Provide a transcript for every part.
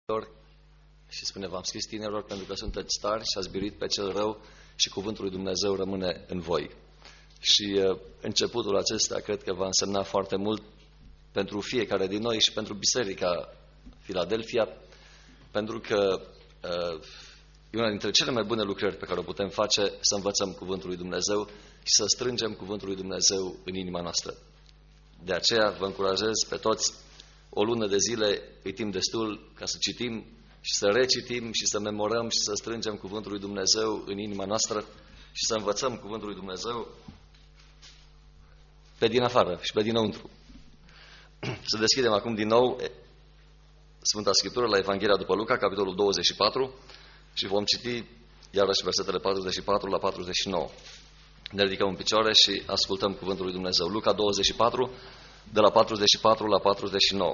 și spune, v-am scris tinerilor pentru că sunteți tari și ați biruit pe cel rău și cuvântul lui Dumnezeu rămâne în voi. Și începutul acesta cred că va însemna foarte mult pentru fiecare din noi și pentru Biserica Filadelfia, pentru că e una dintre cele mai bune lucrări pe care o putem face, să învățăm cuvântul lui Dumnezeu și să strângem cuvântul lui Dumnezeu în inima noastră. De aceea vă încurajez pe toți, o lună de zile e timp destul ca să citim și să recitim și să memorăm și să strângem cuvântul lui Dumnezeu în inima noastră și să învățăm cuvântul lui Dumnezeu pe din afară și pe dinăuntru. Să deschidem acum din nou Sfânta Scriptură la Evanghelia după Luca, capitolul 24 și vom citi iarăși versetele 44 la 49. Ne ridicăm în picioare și ascultăm cuvântul lui Dumnezeu. Luca 24, de la 44 la 49.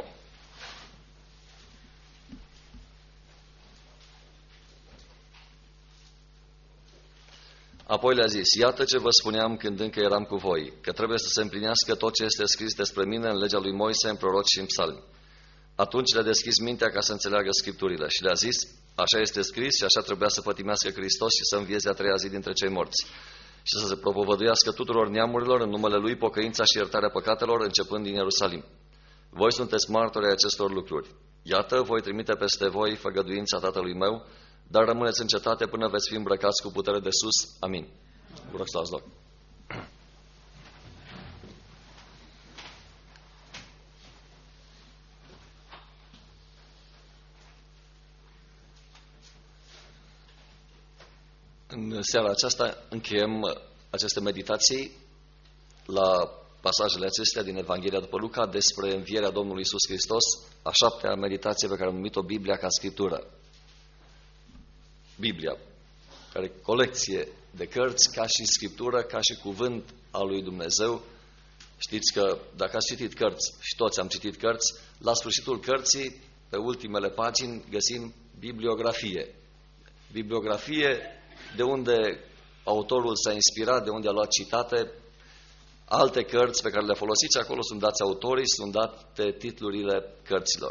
Apoi le-a zis, iată ce vă spuneam când încă eram cu voi, că trebuie să se împlinească tot ce este scris despre mine în legea lui Moise, în proroci și în psalmi. Atunci le-a deschis mintea ca să înțeleagă Scripturile și le-a zis, așa este scris și așa trebuia să pătimească Hristos și să învieze a treia zi dintre cei morți și să se propovăduiască tuturor neamurilor în numele Lui pocăința și iertarea păcatelor, începând din Ierusalim. Voi sunteți martori ai acestor lucruri. Iată, voi trimite peste voi făgăduința Tatălui meu, dar rămâneți în cetate până veți fi îmbrăcați cu putere de sus. Amin. Vă rog să luați loc. În seara aceasta încheiem aceste meditații la pasajele acestea din Evanghelia după Luca despre învierea Domnului Iisus Hristos, a șaptea meditație pe care am numit-o Biblia ca Scriptură. Biblia, care e colecție de cărți ca și Scriptură, ca și cuvânt al lui Dumnezeu. Știți că dacă ați citit cărți, și toți am citit cărți, la sfârșitul cărții, pe ultimele pagini, găsim bibliografie. Bibliografie de unde autorul s-a inspirat, de unde a luat citate, alte cărți pe care le-a folosit și acolo sunt dați autorii, sunt date titlurile cărților.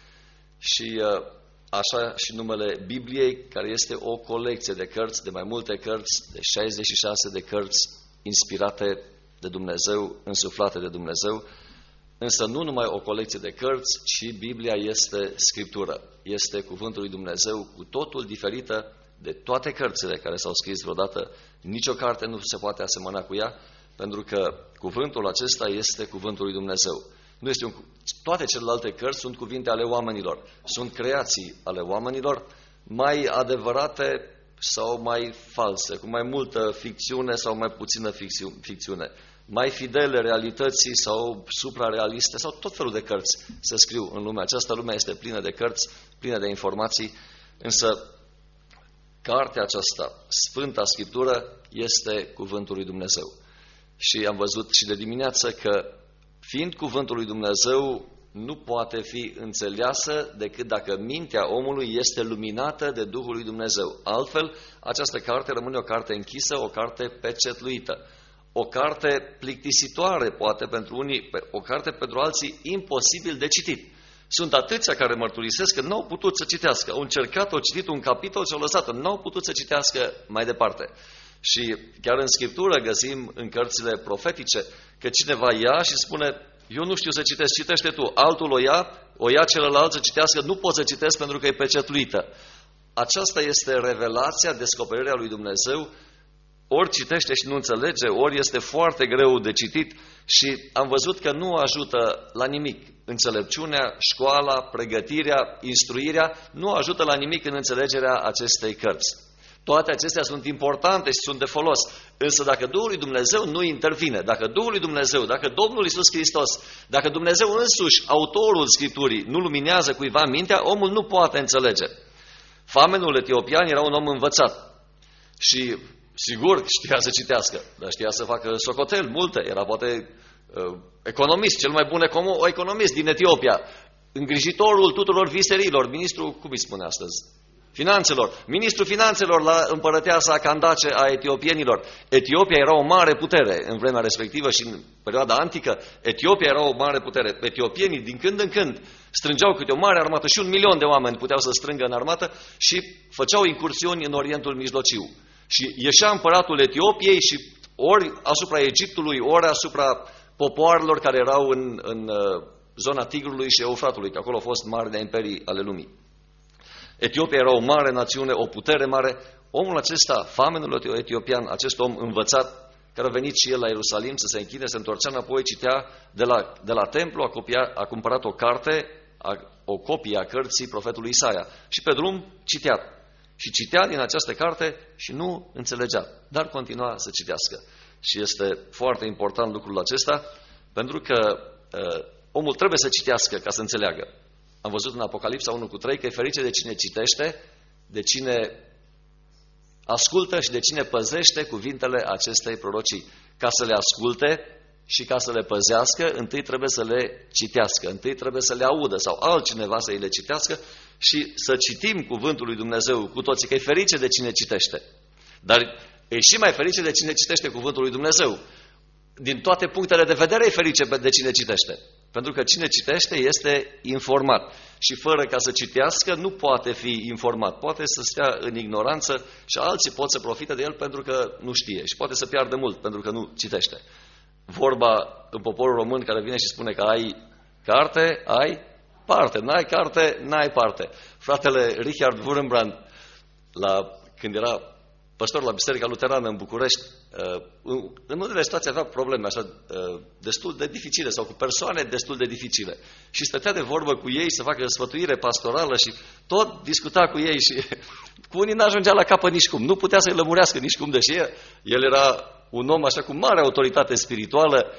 Și așa și numele Bibliei, care este o colecție de cărți, de mai multe cărți, de 66 de cărți inspirate de Dumnezeu, însuflate de Dumnezeu, însă nu numai o colecție de cărți, ci Biblia este Scriptură, este cuvântul lui Dumnezeu cu totul diferită de toate cărțile care s-au scris vreodată. Nicio carte nu se poate asemăna cu ea, pentru că cuvântul acesta este cuvântul lui Dumnezeu. Nu este toate celelalte cărți sunt cuvinte ale oamenilor, sunt creații ale oamenilor, mai adevărate sau mai false, cu mai multă ficțiune sau mai puțină ficțiune, mai fidele realității sau suprarealiste, sau tot felul de cărți se scriu în lumea aceasta. Lumea este plină de cărți, plină de informații, însă cartea aceasta, Sfânta Scriptură, este cuvântul lui Dumnezeu. Și am văzut și de dimineață că, fiind cuvântul lui Dumnezeu, nu poate fi înțeleasă decât dacă mintea omului este luminată de Duhul lui Dumnezeu. Altfel, această carte rămâne o carte închisă, o carte pecetluită, o carte plictisitoare, poate pentru unii, o carte pentru alții imposibil de citit. Sunt atâția care mărturisesc că n-au putut să citească. Au încercat, au citit un capitol și au lăsat-o. N-au putut să citească mai departe. Și chiar în Scriptură găsim în cărțile profetice că cineva ia și spune, eu nu știu să citesc, citește tu. Altul o ia celălalt să citească, nu pot să citesc pentru că e pecetluită. Aceasta este revelația, descoperirea lui Dumnezeu. Ori citește și nu înțelege, ori este foarte greu de citit și am văzut că nu ajută la nimic. Înțelepciunea, școala, pregătirea, instruirea nu ajută la nimic în înțelegerea acestei cărți. Toate acestea sunt importante și sunt de folos. Însă dacă Duhul lui Dumnezeu nu intervine, dacă Duhul lui Dumnezeu, dacă Domnul Iisus Hristos, dacă Dumnezeu însuși, autorul Scripturii, nu luminează cuiva mintea, omul nu poate înțelege. Famenul etiopian era un om învățat și sigur știa să citească, dar știa să facă socotel, multe, era poate economist, cel mai bun economist din Etiopia, îngrijitorul tuturor viserilor, ministrul, cum îi spune astăzi? finanțelor, ministrul finanțelor la împărăteasa Candace a etiopienilor. Etiopia era o mare putere în vremea respectivă și în perioada antică. Etiopia era o mare putere. Etiopienii din când în când strângeau câte o mare armată și 1.000.000 de oameni puteau să strângă în armată și făceau incursiuni în Orientul Mijlociu. Și ieșea împăratul Etiopiei și ori asupra Egiptului, ori asupra popoarelor care erau în zona Tigrului și Eufratului, că acolo au fost marile imperii ale lumii. Etiopia era o mare națiune, o putere mare. Omul acesta, famenul etiopian, acest om învățat, care a venit și el la Ierusalim să se închine, se întorcea înapoi, citea de la templu, a cumpărat o carte, o copie a cărții profetului Isaia. Și pe drum citea. Și citea din această carte și nu înțelegea, dar continua să citească. Și este foarte important lucrul acesta, pentru că omul trebuie să citească ca să înțeleagă. Am văzut în Apocalipsa 1:3 că e ferice de cine citește, de cine ascultă și de cine păzește cuvintele acestei prorocii. Ca să le asculte și ca să le păzească, întâi trebuie să le citească, întâi trebuie să le audă sau altcineva să îi le citească și să citim cuvântul lui Dumnezeu cu toții, că e ferice de cine citește. Dar e și mai ferice de cine citește cuvântul lui Dumnezeu. Din toate punctele de vedere e ferice de cine citește. Pentru că cine citește este informat. Și fără ca să citească nu poate fi informat. Poate să stea în ignoranță și alții pot să profite de el pentru că nu știe. Și poate să piardă mult pentru că nu citește. Vorba în poporul român care vine și spune că ai carte, ai parte. N-ai carte, n-ai parte. Fratele Richard Wurmbrand, când era păstor la Biserica Luterană în București, în unele situații avea probleme așa destul de dificile sau cu persoane destul de dificile. Și stătea de vorbă cu ei să facă sfătuire pastorală și tot discuta cu ei și cu unii n-ajungea la capăt nici cum. Nu putea să-i lămurească nici cum, deși el era un om așa cu mare autoritate spirituală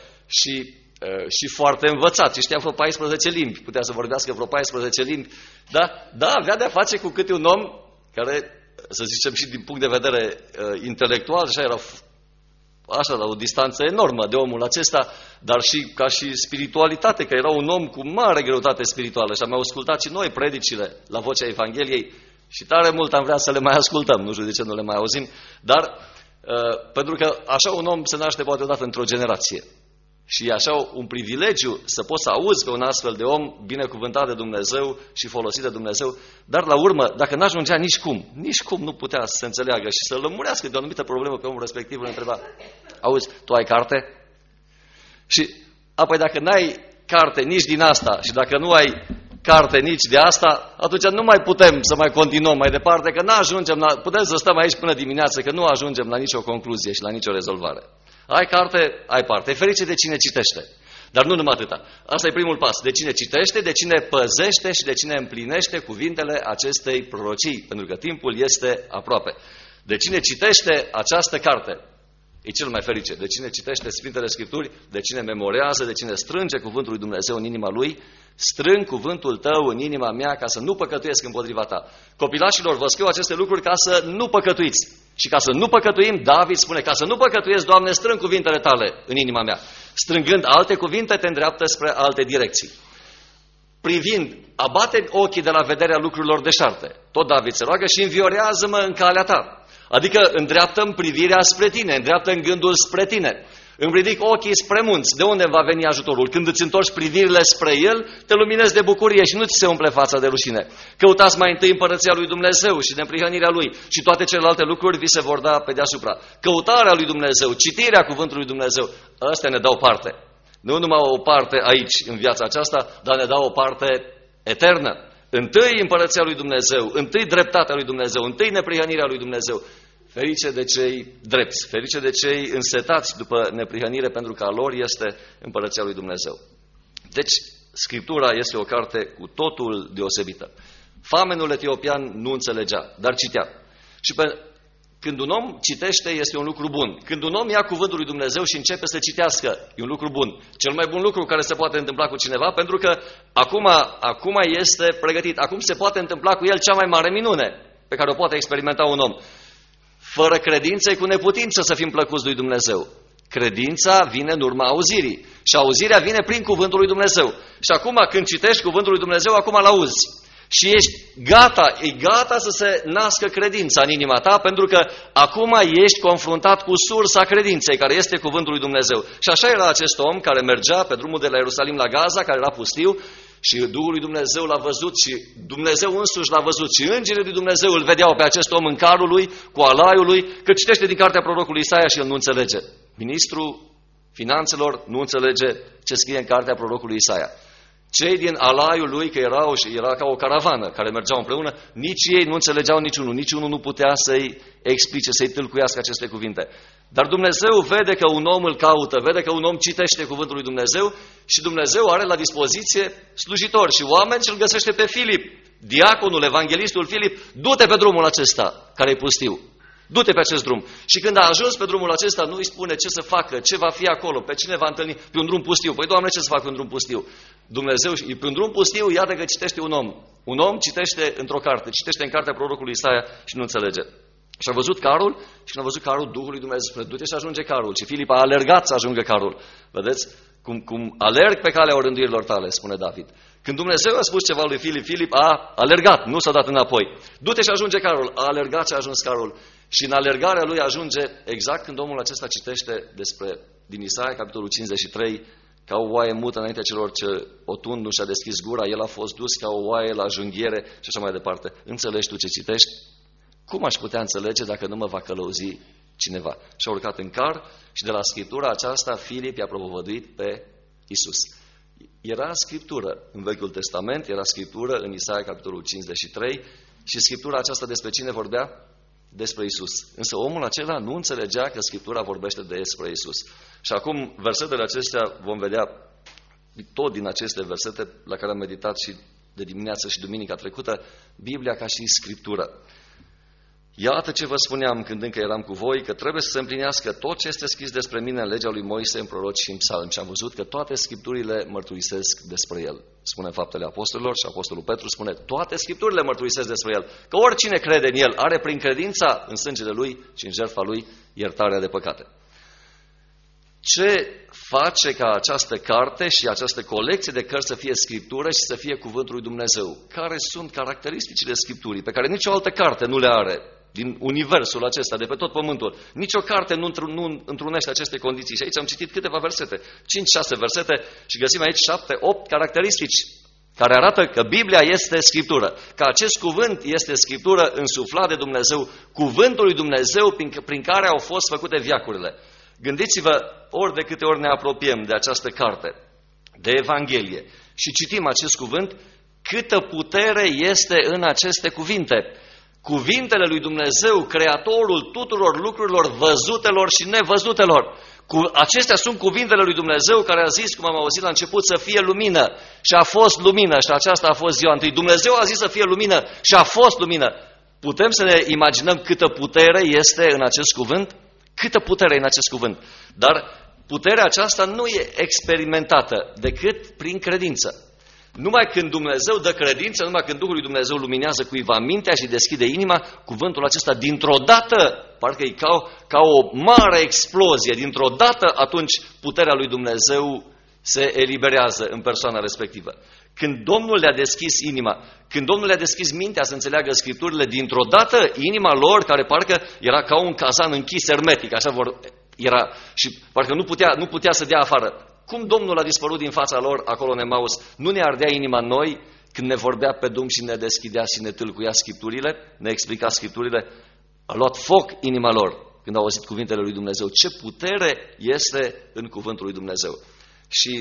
și foarte învățat. Și știa vreo 14 limbi. Putea să vorbească vreo 14 limbi. Da, avea de-a face cu câte un om care, să zicem și din punct de vedere intelectual, așa era la o distanță enormă de omul acesta, dar și ca și spiritualitate, că era un om cu mare greutate spirituală și am ascultat și noi predicile la Vocea Evangheliei și tare mult am vrea să le mai ascultăm, nu știu de ce nu le mai auzim, dar pentru că așa un om se naște poate odată într-o generație. Și e așa un privilegiu să poți să auzi pe un astfel de om binecuvântat de Dumnezeu și folosit de Dumnezeu, dar la urmă, dacă n-ajungea nici cum nu putea să se înțeleagă și să lămurească de o anumită problemă pe omul respectiv, îl întreba: auzi, tu ai carte? Și apoi dacă n-ai carte nici din asta și dacă nu ai carte nici de asta, atunci nu mai putem să mai continuăm mai departe, că putem să stăm aici până dimineață, că nu ajungem la nicio concluzie și la nicio rezolvare. Ai carte, ai parte. E ferice de cine citește. Dar nu numai atâta. Asta e primul pas. De cine citește, de cine păzește și de cine împlinește cuvintele acestei prorocii. Pentru că timpul este aproape. De cine citește această carte, e cel mai ferice. De cine citește Sfintele Scripturi, de cine memorează, de cine strânge cuvântul lui Dumnezeu în inima lui, strâng cuvântul tău în inima mea ca să nu păcătuiesc împotriva ta. Copilașilor, vă scriu aceste lucruri ca să nu păcătuiți. Și ca să nu păcătuim, David spune: ca să nu păcătuiesc, Doamne, strâng cuvintele tale în inima mea. Strângând alte cuvinte, te îndreaptă spre alte direcții. Privind, abate ochii de la vederea lucrurilor deșarte. Tot David se roagă: și înviorează-mă în calea ta. Adică îndreaptă-mi privirea spre tine, îndreaptă-mi gândul spre tine. Îmi ridic ochii spre munți. De unde va veni ajutorul? Când îți întorci privirile spre El, te luminezi de bucurie și nu ți se umple fața de rușine. Căutați mai întâi împărăția lui Dumnezeu și neprihănirea Lui și toate celelalte lucruri vi se vor da pe deasupra. Căutarea lui Dumnezeu, citirea cuvântului lui Dumnezeu, astea ne dau parte. Nu numai o parte aici, în viața aceasta, dar ne dau o parte eternă. Întâi împărăția lui Dumnezeu, întâi dreptatea lui Dumnezeu, întâi neprihănirea lui Dumnezeu. Ferice de cei drepți, ferice de cei însetați după neprihănire, pentru că a lor este împărăția lui Dumnezeu. Deci, Scriptura este o carte cu totul deosebită. Famenul etiopian nu înțelegea, dar citea. Și când un om citește, este un lucru bun. Când un om ia cuvântul lui Dumnezeu și începe să citească, e un lucru bun. Cel mai bun lucru care se poate întâmpla cu cineva, pentru că acum este pregătit. Acum se poate întâmpla cu el cea mai mare minune pe care o poate experimenta un om. Fără credință e cu neputință să fim plăcuți lui Dumnezeu. Credința vine în urma auzirii. Și auzirea vine prin cuvântul lui Dumnezeu. Și acum când citești cuvântul lui Dumnezeu, acum îl auzi. și e gata să se nască credința în inima ta, pentru că acum ești confruntat cu sursa credinței, care este cuvântul lui Dumnezeu. Și așa era acest om care mergea pe drumul de la Ierusalim la Gaza, care era pustiu, și Duhul lui Dumnezeu l-a văzut și Dumnezeu însuși l-a văzut și îngerii lui Dumnezeu îl vedeau pe acest om în carul lui, cu alaiul lui, că citește din cartea prorocului Isaia și el nu înțelege. Ministrul Finanțelor nu înțelege ce scrie în cartea prorocului Isaia. Cei din alaiul lui, că era ca o caravană care mergeau împreună, nici ei nu înțelegeau niciunul nu putea să-i explice, să-i tâlcuiască aceste cuvinte. Dar Dumnezeu vede că un om îl caută, vede că un om citește cuvântul lui Dumnezeu și Dumnezeu are la dispoziție slujitori și oameni și îl găsește pe Filip, diaconul, evanghelistul Filip, du-te pe drumul acesta care e pustiu. Du-te pe acest drum. Și când a ajuns pe drumul acesta, nu îi spune ce să facă, ce va fi acolo, pe cine va întâlni, pe un drum pustiu. Păi, Doamne, ce să fac pe un drum pustiu? Dumnezeu, pe un drum pustiu, iată că citește un om. Un om citește într-o carte, citește în cartea prorocului Isaia și nu înțelege. Și a văzut carul și când a văzut carul, Duhul lui Dumnezeu spune, du-te și ajunge carul. Și Filip a alergat să ajungă carul. Vedeți? Cum alerg pe calea orânduirilor tale, spune David. Când Dumnezeu a spus ceva lui Filip, Filip a alergat, nu s-a dat înapoi. Du-te și ajunge carul. A alergat și a ajuns carul. Și în alergarea lui ajunge exact când omul acesta citește din Isaia, capitolul 53, ca o oaie mută înaintea celor ce o tund nu și-a deschis gura, el a fost dus ca o oaie la junghiere și așa mai departe. Înțelegi tu ce citești? Cum aș putea înțelege dacă nu mă va călăuzi cineva? Și a urcat în car și de la scriptura aceasta Filip i-a propovăduit pe Iisus. Era scriptură în Vechiul Testament, era scriptură în Isaia, capitolul 53 și scriptura aceasta despre cine vorbea? Despre Iisus. Însă omul acela nu înțelegea că Scriptura vorbește despre Iisus. Și acum, versetele acestea vom vedea tot din aceste versete la care am meditat și de dimineață și duminica trecută, Biblia ca și Scriptură. Iată ce vă spuneam când încă eram cu voi, că trebuie să se împlinească tot ce este scris despre mine în legea lui Moise, în proroci și în psalmi. Și am văzut că toate Scripturile mărturisesc despre el. Spune Faptele Apostolilor și Apostolul Petru spune, toate Scripturile mărturisesc despre el. Că oricine crede în el are prin credința în sângele lui și în jertfa lui iertarea de păcate. Ce face ca această carte și această colecție de cărți să fie Scriptură și să fie Cuvântul lui Dumnezeu? Care sunt caracteristicile Scripturii pe care nicio altă carte nu le are din universul acesta, de pe tot pământul? Nicio carte nu întrunește aceste condiții. Și aici am citit câteva versete, 5-6 versete și găsim aici 7-8 caracteristici care arată că Biblia este Scriptură, că acest cuvânt este Scriptură însuflat de Dumnezeu, cuvântul lui Dumnezeu prin care au fost făcute veacurile. Gândiți-vă, ori de câte ori ne apropiem de această carte, de Evanghelie, și citim acest cuvânt, câtă putere este în aceste cuvinte. Cuvintele lui Dumnezeu, Creatorul tuturor lucrurilor văzutelor și nevăzutelor. Acestea sunt cuvintele lui Dumnezeu care a zis, cum am auzit la început, să fie lumină. Și a fost lumină și aceasta a fost ziua întâi. Dumnezeu a zis să fie lumină și a fost lumină. Putem să ne imaginăm câtă putere este în acest cuvânt? Câtă putere în acest cuvânt. Dar puterea aceasta nu e experimentată decât prin credință. Numai când Dumnezeu dă credință, numai când Duhul lui Dumnezeu luminează cuiva mintea și deschide inima, cuvântul acesta dintr-o dată, parcă e ca o mare explozie, dintr-o dată atunci puterea lui Dumnezeu se eliberează în persoana respectivă. Când Domnul le-a deschis inima, când Domnul le-a deschis mintea să înțeleagă Scripturile, dintr-o dată inima lor, care parcă era ca un cazan închis hermetic, așa era, și parcă nu putea să dea afară. Cum Domnul a dispărut din fața lor acolo în Emaus, nu ne ardea inima în noi când ne vorbea pe Domn și ne deschidea și ne tâlcuia Scripturile, ne explica Scripturile? A luat foc inima lor când au auzit cuvintele lui Dumnezeu. Ce putere este în cuvântul lui Dumnezeu! Și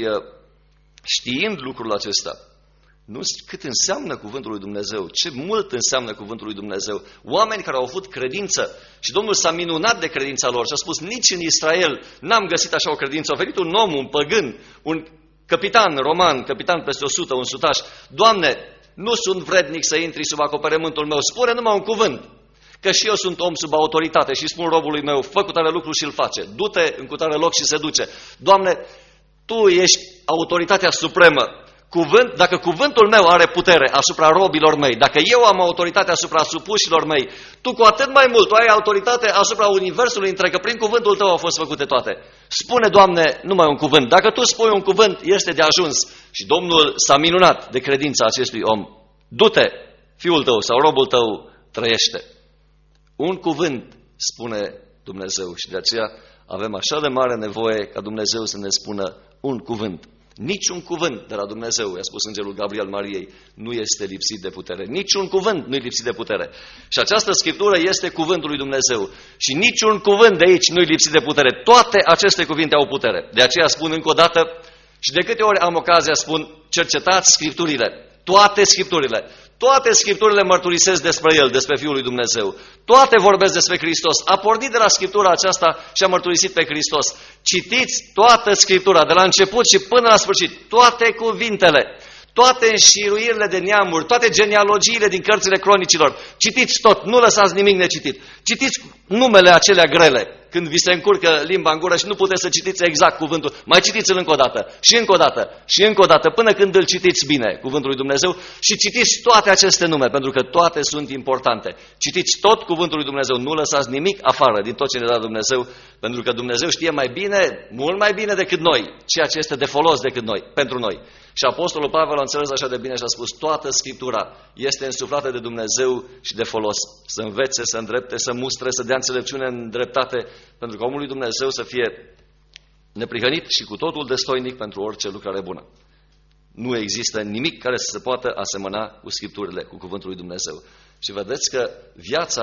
știind lucrul acesta, nu cât înseamnă cuvântul lui Dumnezeu, ce mult înseamnă cuvântul lui Dumnezeu. Oameni care au avut credință și Domnul s-a minunat de credința lor și a spus, nici în Israel n-am găsit așa o credință. A venit un om, un păgân, un capitan roman, capitan peste 100, un sutaș. Doamne, nu sunt vrednic să intri sub acoperământul meu, spune numai un cuvânt. Că și eu sunt om sub autoritate și spun robului meu, fă cu tare lucru și îl face. Du-te în cu tare loc și se duce. Doamne, Tu ești autoritatea supremă. Dacă cuvântul meu are putere asupra robilor mei, dacă eu am autoritate asupra supușilor mei, Tu cu atât mai mult, Tu ai autoritate asupra universului întreg, că prin cuvântul Tău au fost făcute toate. Spune, Doamne, numai un cuvânt. Dacă Tu spui un cuvânt, este de ajuns. Și Domnul s-a minunat de credința acestui om. du-te, fiul tău sau robul tău trăiește. Un cuvânt spune Dumnezeu și de aceea avem așa de mare nevoie ca Dumnezeu să ne spună un cuvânt. Niciun cuvânt de la Dumnezeu, i-a spus îngerul Gabriel Mariei, nu este lipsit de putere. Niciun cuvânt nu e lipsit de putere. Și această Scriptură este cuvântul lui Dumnezeu. Și niciun cuvânt de aici nu e lipsit de putere. Toate aceste cuvinte au putere. De aceea spun încă o dată, și de câte ori am ocazia spun, cercetați Scripturile. Toate Scripturile. Toate Scripturile mărturisesc despre El, despre Fiul lui Dumnezeu. Toate vorbesc despre Hristos. A pornit de la Scriptura aceasta și a mărturisit pe Hristos. Citiți toată Scriptura, de la început și până la sfârșit. Toate cuvintele, toate înșiruirile de neamuri, toate genealogiile din cărțile cronicilor. Citiți tot, nu lăsați nimic necitit. Citiți numele acelea grele. Când vi se încurcă limba în gură și nu puteți să citiți exact cuvântul, mai citiți-l încă o dată, și încă o dată, și încă o dată, până când îl citiți bine, cuvântul lui Dumnezeu, și citiți toate aceste nume, pentru că toate sunt importante. Citiți tot cuvântul lui Dumnezeu, nu lăsați nimic afară din tot ce ne dă Dumnezeu, pentru că Dumnezeu știe mai bine, mult mai bine decât noi, ceea ce este de folos decât noi, pentru noi. Și Apostolul Pavel a înțeles așa de bine și a spus, toată Scriptura este însuflată de Dumnezeu și de folos, să învețe, să îndrepte, să mustre, să dea înțelepciune în dreptate, pentru că omul lui Dumnezeu să fie neprihănit și cu totul destoinic pentru orice lucrare bună. Nu există nimic care să se poată asemăna cu Scripturile, cu cuvântul lui Dumnezeu. Și vedeți că viața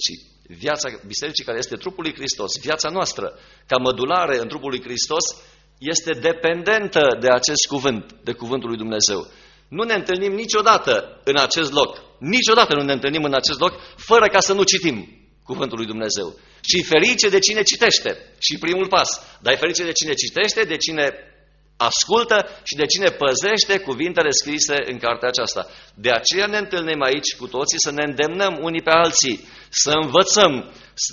bisericii care este trupul lui Hristos, viața noastră, ca mădulare în trupul lui Hristos, este dependentă de acest cuvânt, de cuvântul lui Dumnezeu. Nu ne întâlnim niciodată în acest loc, niciodată nu ne întâlnim în acest loc, fără ca să nu citim cuvântul lui Dumnezeu. Și ferice de cine citește, și primul pas, dar e ferice de cine citește, de cine ascultă și de cine păzește cuvintele scrise în cartea aceasta. De aceea ne întâlnim aici cu toții să ne îndemnăm unii pe alții, să învățăm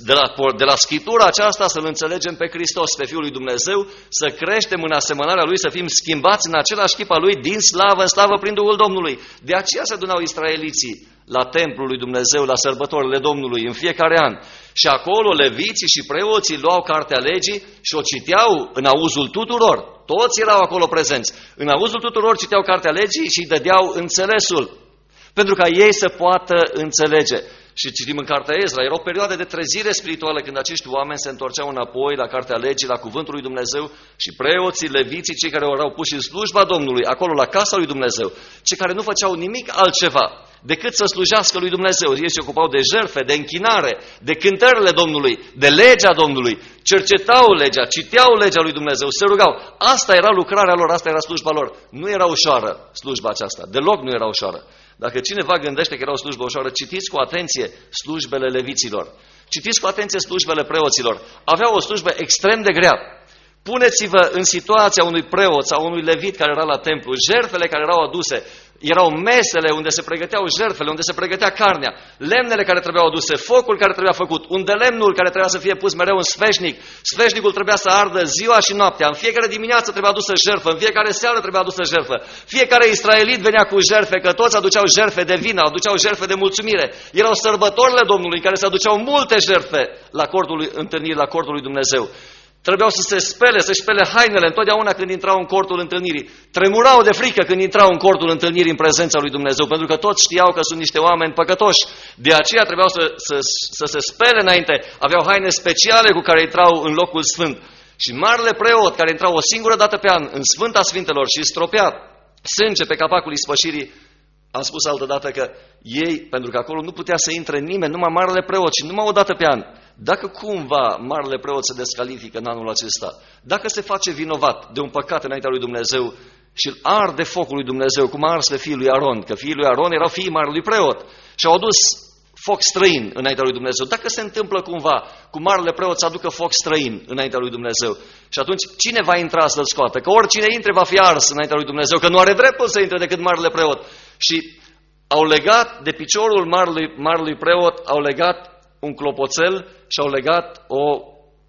de la Scriptura aceasta, să-L înțelegem pe Hristos, pe Fiul lui Dumnezeu, să creștem în asemănarea Lui, să fim schimbați în același chip al Lui, din slavă în slavă prin Duhul Domnului. De aceea se adunau israeliții la templul lui Dumnezeu, la sărbătorile Domnului, în fiecare an. Și acolo leviții și preoții luau cartea legii și o citeau în auzul tuturor. Toți erau acolo prezenți. În auzul tuturor citeau cartea legii și îi dădeau înțelesul, pentru ca ei să poată înțelege. Și citim în cartea Ezra, era o perioadă de trezire spirituală când acești oameni se întorceau înapoi la cartea legii, la cuvântul lui Dumnezeu, și preoții, leviții, cei care erau puși în slujba Domnului, acolo la casa lui Dumnezeu, cei care nu făceau nimic altceva decât să slujească lui Dumnezeu. Ei se ocupau de jertfe, de închinare, de cântările Domnului, de legea Domnului, cercetau legea, citeau legea lui Dumnezeu, se rugau. Asta era lucrarea lor, asta era slujba lor. Nu era ușoară slujba aceasta, deloc nu era ușoară. Dacă cineva gândește că era o slujbă ușoară, citiți cu atenție slujbele leviților. Citiți cu atenție slujbele preoților. Aveau o slujbă extrem de grea. Puneți-vă în situația unui preot sau unui levit care era la templu, jertfele care erau aduse, erau mesele unde se pregăteau jertfele, unde se pregătea carnea, lemnele care trebuiau aduse, focul care trebuia făcut, unde lemnul care trebuia să fie pus mereu în sfeșnic, sfeșnicul trebuia să ardă ziua și noaptea, în fiecare dimineață trebuia adusă jertfă, în fiecare seară trebuia adusă jertfă, fiecare israelit venea cu jertfe, că toți aduceau jertfe de vină, aduceau jertfe de mulțumire, erau sărbătorile Domnului în care se aduceau multe jertfe la cortul întâlnirii, la cortul lui Dumnezeu. Trebuiau să se spele, să-și spele hainele întotdeauna când intrau în cortul întâlnirii. Tremurau de frică când intrau în cortul întâlnirii în prezența lui Dumnezeu, pentru că toți știau că sunt niște oameni păcătoși. De aceea trebuiau să se spele înainte. Aveau haine speciale cu care intrau în locul sfânt. Și marele preot, care intrau o singură dată pe an în Sfânta Sfintelor și stropea sânge pe capacul ispășirii, am spus altădată că ei, pentru că acolo nu putea să intre nimeni, numai marele preot și numai o dată pe an. Dacă cumva marele preot se descalifică în anul acesta, dacă se face vinovat de un păcat înaintea lui Dumnezeu și îl arde focul lui Dumnezeu, cum a ars pe fiul lui Aron, că fiii lui Aron erau fiii marelui preot și au adus foc străin înaintea lui Dumnezeu. Dacă se întâmplă cumva cu marele preot să aducă foc străin înaintea lui Dumnezeu, și atunci cine va intra să-l scoată? Că oricine intre va fi ars înaintea lui Dumnezeu, că nu are dreptul să intre decât marele preot. Și au legat de piciorul marelui preot, au legat un clopoțel și au legat o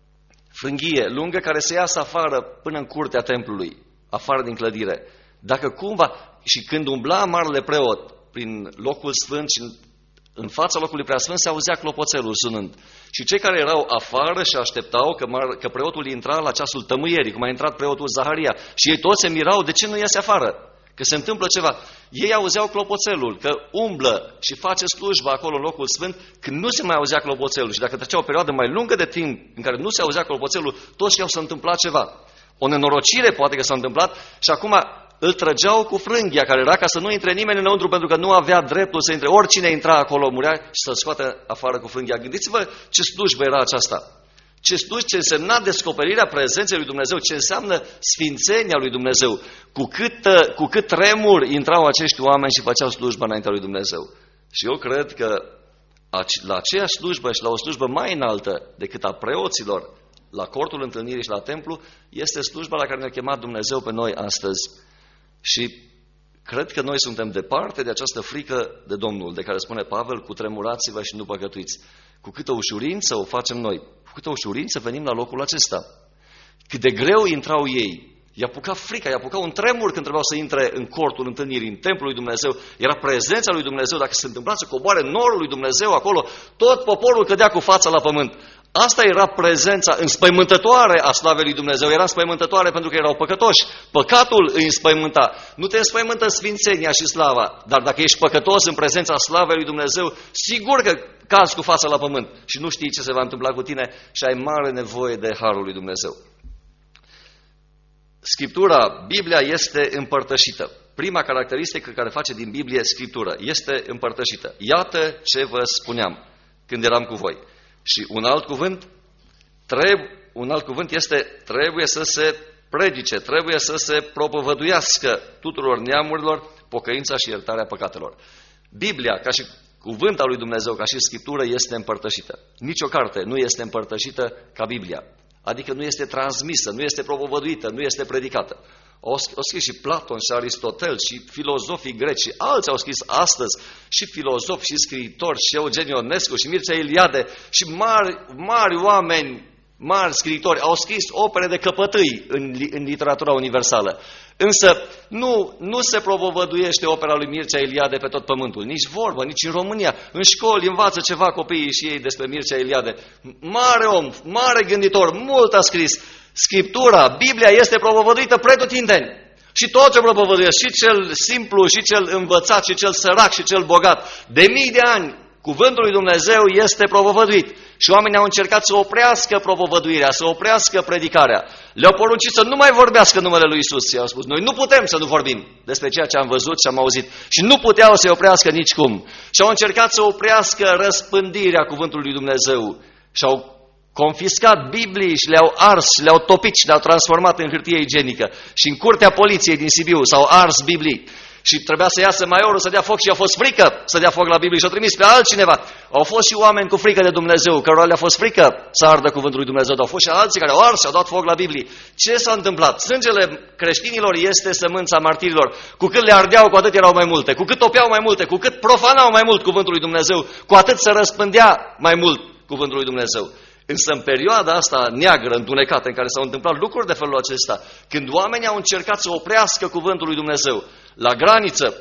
frânghie lungă care să iasă afară până în curtea templului, afară din clădire. Dacă cumva, și când umbla marele preot prin locul sfânt și în fața locului preasfânt, se auzea clopoțelul sunând. Și cei care erau afară și așteptau că preotul intra la ceasul tămâierii, cum a intrat preotul Zaharia. Și ei toți se mirau de ce nu iese afară. că se întâmplă ceva. Ei auzeau clopoțelul, că umblă și face slujba acolo în locul sfânt, când nu se mai auzea clopoțelul. Și dacă trecea o perioadă mai lungă de timp în care nu se auzea clopoțelul, toți știau s-a întâmplat ceva. O nenorocire poate că s-a întâmplat și acum îl trăgeau cu frânghia care era ca să nu intre nimeni înăuntru, pentru că nu avea dreptul să intre. Oricine intra acolo murea și să-l scoată afară cu frânghia. Gândiți-vă ce slujbă era aceasta. Ce însemna descoperirea prezenței lui Dumnezeu, ce înseamnă sfințenia lui Dumnezeu. Cu cât tremur intrau acești oameni și făceau slujba înaintea lui Dumnezeu. Și eu cred că la aceeași slujbă și la o slujbă mai înaltă decât a preoților, la cortul întâlnirii și la templu, este slujba la care ne-a chemat Dumnezeu pe noi astăzi. Și cred că noi suntem departe de această frică de Domnul, de care spune Pavel, cutremurați-vă și nu păcătuiți. Cu câtă ușurință o facem noi, cu câtă ușurință venim la locul acesta. Cât de greu intrau ei, i-a apucat frica, i-a apucat un tremur când trebuiau să intre în cortul întâlnirii, în templul lui Dumnezeu. Era prezența lui Dumnezeu, dacă se întâmpla să coboare norul lui Dumnezeu acolo, tot poporul cădea cu fața la pământ. Asta era prezența înspăimântătoare a slavei lui Dumnezeu. Era înspăimântătoare pentru că erau păcătoși. Păcatul îi înspăimânta. Nu te înspăimântă sfințenia și slava, dar dacă ești păcătos în prezența slavei lui Dumnezeu, sigur că cazi cu fața la pământ și nu știi ce se va întâmpla cu tine și ai mare nevoie de harul lui Dumnezeu. Scriptura, Biblia, este împărtășită. Prima caracteristică care face din Biblie Scriptură este împărtășită. Iată ce vă spuneam când eram cu voi. Și un alt cuvânt este trebuie să se predice, trebuie să se propovăduiască tuturor neamurilor pocăința și iertarea păcatelor. Biblia, ca și cuvânt al lui Dumnezeu, ca și Scriptură, este împărtășită. Nici o carte nu este împărtășită ca Biblia. Adică nu este transmisă, nu este propovăduită, nu este predicată. Au scris și Platon și Aristotel și filozofii greci și alții au scris astăzi și filozofi și scriitori și Eugen Ionescu și Mircea Eliade și mari oameni, mari scriitori au scris opere de căpătâi în literatura universală. Însă nu se propovăduiește opera lui Mircea Eliade pe tot pământul, nici vorbă, nici în România. În școli învață ceva copiii și ei despre Mircea Eliade. Mare om, mare gânditor, mult a scris. Scriptura, Biblia este propovăduită pretutindeni. Și tot ce propovăduiesc, și cel simplu, și cel învățat, și cel sărac, și cel bogat. De mii de ani, cuvântul lui Dumnezeu este propovăduit. Și oamenii au încercat să oprească propovăduirea, să oprească predicarea. Le-au poruncit să nu mai vorbească numele lui Isus. Și au spus, noi nu putem să nu vorbim despre ceea ce am văzut și am auzit. Și nu puteau să-i oprească nicicum. Și au încercat să oprească răspândirea cuvântului lui Dumnezeu. Și au confiscat Biblii și le-au ars, le-au topit și le-au transformat în hârtie igienică. Și în curtea poliției din Sibiu s-au ars Biblii. Și trebuia să iasă maiorul să dea foc și a fost frică să dea foc la Biblie și au trimis pe altcineva. Au fost și oameni cu frică de Dumnezeu, cărora le-a fost frică să ardă cuvântul lui Dumnezeu, dar au fost și alții care au ars și au dat foc la Biblie. Ce s-a întâmplat? Sângele creștinilor este sămânța martirilor. Cu cât le ardeau, cu atât erau mai multe. Cu cât topeau mai multe, cu cât profanau mai mult cuvântul lui Dumnezeu, cu atât se răspândea mai mult cuvântul lui Dumnezeu. Însă în perioada asta neagră, întunecată, în care s-au întâmplat lucruri de felul acesta, când oamenii au încercat să oprească cuvântul lui Dumnezeu, la graniță,